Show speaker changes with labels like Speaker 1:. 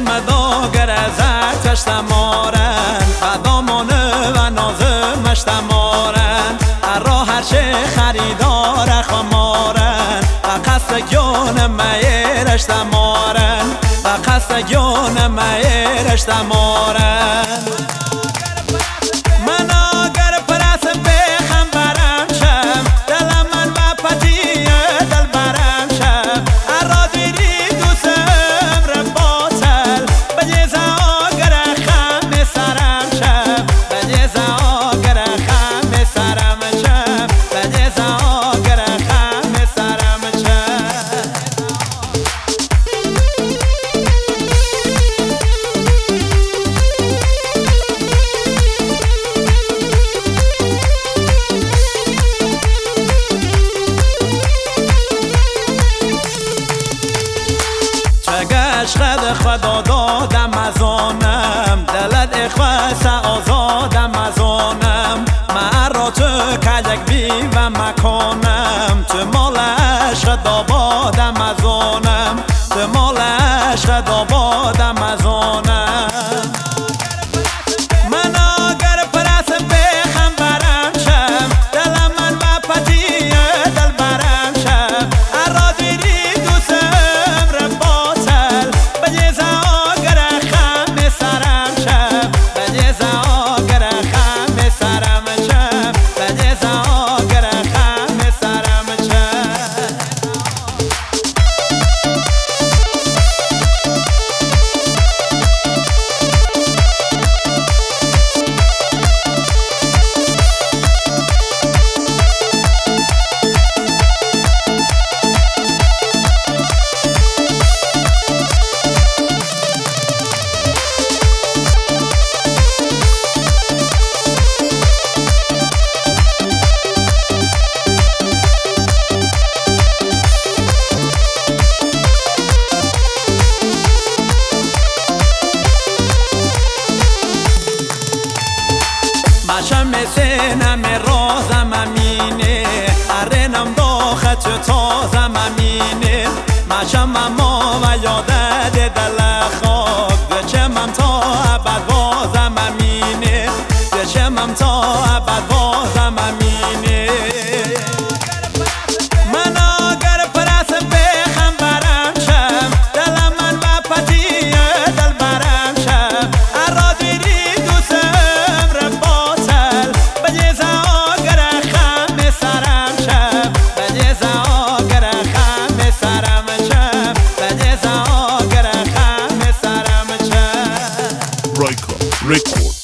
Speaker 1: مداگر از تشتمارن و دامانه و نازمش تمارن راه هرچه خریدار خمارن و قصدگان میرش تمارن و قصدگان میرش تمارن من اگر پرست بخم برم شم دلم من و پتی دل برم شم ارادیری دوستم رو باطل بجیزه آگر خم سرم شم بجیزه آگر خم سرم شم بجیزه آگر خم سرم شم عشقت خدا دادم از آنم دلت اخوست آزادم از آنم من را تو کلک بی و مکانم تو مال عشق دابادم از آنم تو مال عشق دابادم از آنم من اگر پرست بخم برم شم دلم من و پتی دل برم شم ارادیری دوستم رو باطل بجیزه آگر خم سرم شم بجیزه آگر خم سرم شم بجیزه آگر خم سرم شم مشم سینم رازم امینه ارنم داخت تازم امینه مشم اما و یادت دل خاک دچمم تا ابد بازم امینه دچمم تا ابد بازم امینه من اگر پرست بخم برم شم دلم من و پتی دل برم شم ارادیری دوستم رو باطل بجیزه آگر خم سرم شم بجیزه آگر خم سرم شم بجیزه آگر خم سرم شم
Speaker 2: Ryka Record.